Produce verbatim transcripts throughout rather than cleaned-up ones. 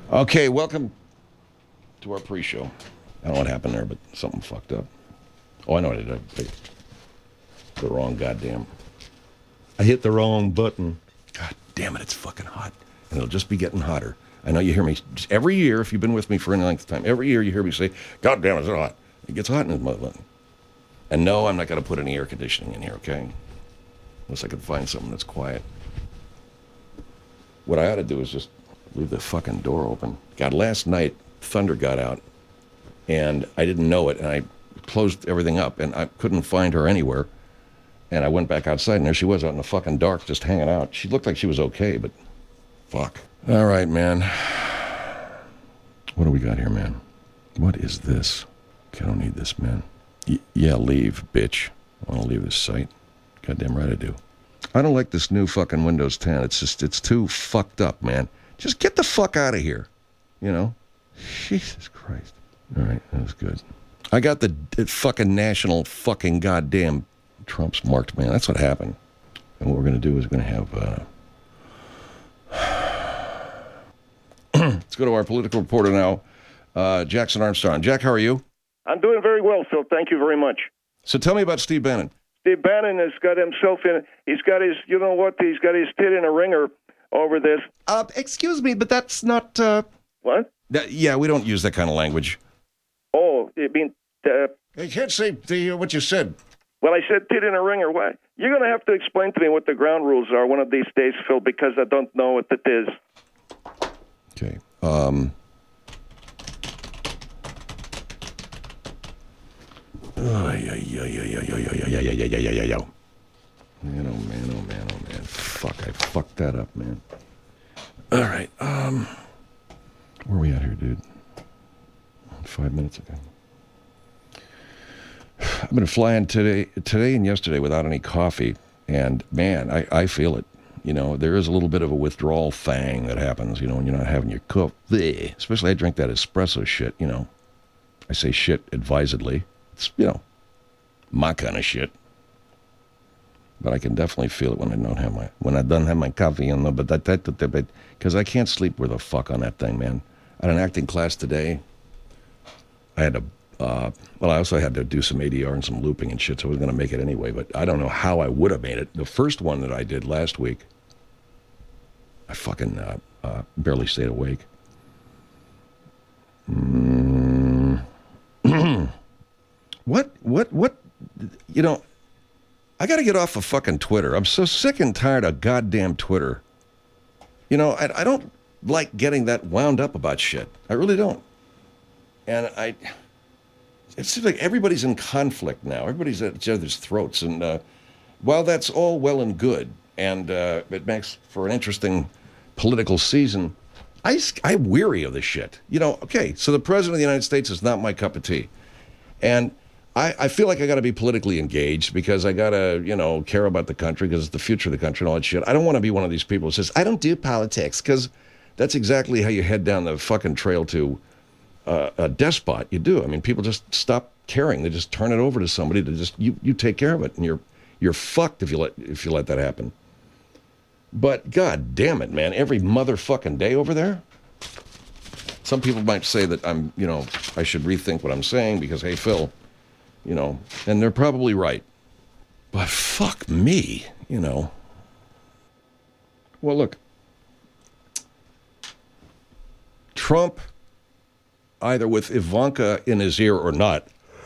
Okay, welcome to our pre-show. I don't know what happened there, but something fucked up. Oh, I know what I did. I hit the wrong goddamn... I hit the wrong button. God damn it, it's fucking hot. And it'll just be getting hotter. I know you hear me every year, if you've been with me for any length of time, every year you hear me say, God damn it, it's hot. It gets hot in this motherfucker. And no, I'm not going to put any air conditioning in here, okay? Unless I can find something that's quiet. What I ought to do is just leave the fucking door open. God, last night, thunder got out, and I didn't know it, and I closed everything up, and I couldn't find her anywhere. And I went back outside, and there she was out in the fucking dark, just hanging out. She looked like she was okay, but fuck. All right, man. What do we got here, man? What is this? Okay, I don't need this, man. Y- yeah, leave, bitch. I want to leave this site. Goddamn right I do. I don't like this new fucking Windows ten. It's just, it's too fucked up, man. Just get the fuck out of here. You know? Jesus Christ. All right, that was good. I got the, the fucking national fucking goddamn Trump's marked, man. That's what happened. And what we're going to do is we're going to have... Uh... Let's go to our political reporter now, uh, Jackson Armstrong. Jack, how are you? I'm doing very well, Phil. Thank you very much. So tell me about Steve Bannon. Steve Bannon has got himself in... He's got his... You know what? He's got his tit in a ringer over this. Uh, excuse me, but that's not... Uh... What? That, yeah, we don't use that kind of language. Oh, I mean... Uh... I can't say the, uh, what you said. Well, I said tit in a ringer. Why? You're going to have to explain to me what the ground rules are one of these days, Phil, because I don't know what it is. Okay. Um... Oh, yeah, yeah, yeah, yeah, yeah, yeah, yeah, yeah, yeah, yeah, yeah, yeah, yeah. Man, oh, man, oh, man, oh, man. Fuck, I fucked that up, man. All right, um... where are we at here, dude? Five minutes ago. I've been flying today today and yesterday without any coffee, and, man, I, I feel it. You know, there is a little bit of a withdrawal thing that happens, you know, when you're not having your coffee. Especially I drink that espresso shit, you know. I say shit advisedly. It's, you know, my kind of shit. But I can definitely feel it when I don't have my, when I don't have my coffee, you know, but that, that, that, that, because I can't sleep where the fuck on that thing, man. I had an acting class today. I had to, uh, well, I also had to do some A D R and some looping and shit, so I was going to make it anyway, but I don't know how I would have made it. The first one that I did last week, I fucking uh, uh, barely stayed awake. Mm. What, what, what, you know, I got to get off of fucking Twitter. I'm so sick and tired of goddamn Twitter. You know, I, I don't like getting that wound up about shit. I really don't. And I, it seems like everybody's in conflict now. Everybody's at each other's throats. And uh, while that's all well and good, and uh, it makes for an interesting political season, I, I'm weary of this shit. You know, okay, so the President of the United States is not my cup of tea. And I, I feel like I got to be politically engaged because I got to, you know, care about the country because it's the future of the country and all that shit. I don't want to be one of these people who says, I don't do politics, because that's exactly how you head down the fucking trail to uh, a despot. You do. I mean, people just stop caring. They just turn it over to somebody to just, you, you take care of it, and you're you're fucked if you let if you let that happen. But God damn it, man, every motherfucking day over there. Some people might say that I'm, you know, I should rethink what I'm saying because, hey, Phil, you know, and they're probably right. But fuck me, you know. Well, look, Trump, either with Ivanka in his ear or not,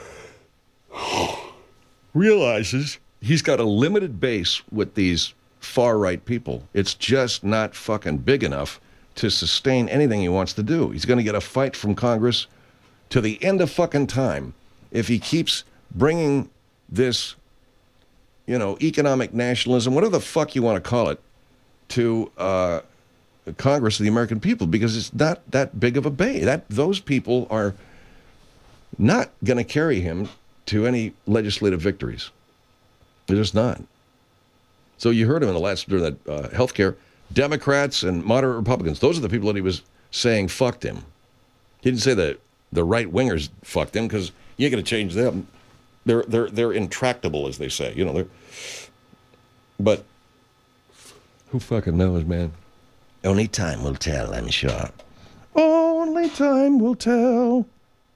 realizes he's got a limited base with these far-right people. It's just not fucking big enough to sustain anything he wants to do. He's going to get a fight from Congress to the end of fucking time if he keeps bringing this, you know, economic nationalism, whatever the fuck you want to call it, to uh, Congress of the American people, because it's not that big of a bay. That those people are not going to carry him to any legislative victories. They're just not. So you heard him in the last, during that uh, health care, Democrats and moderate Republicans, those are the people that he was saying fucked him. He didn't say that the right-wingers fucked him, because you ain't going to change them. They're, they're, they're intractable, as they say. You know, they're... But who fucking knows, man? Only time will tell, I'm sure. Oh! only time will tell.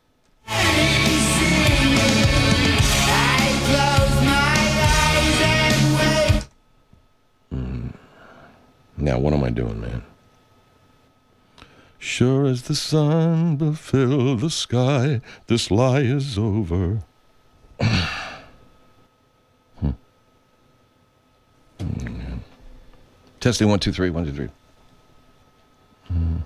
Mm. Now, what am I doing, man? Sure as the sun will fill the sky, this lie is over. hmm. Mm. Testing one, two, three, one, two, three. Hmm.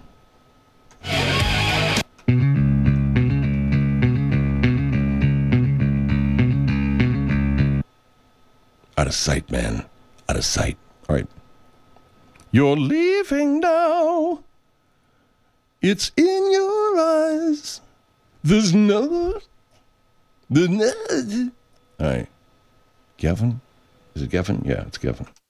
Out of sight, man. Out of sight. All right. You're leaving now. It's in your eyes. There's no... There's no... All right. Gavin? Is it Gavin? Yeah, it's Gavin.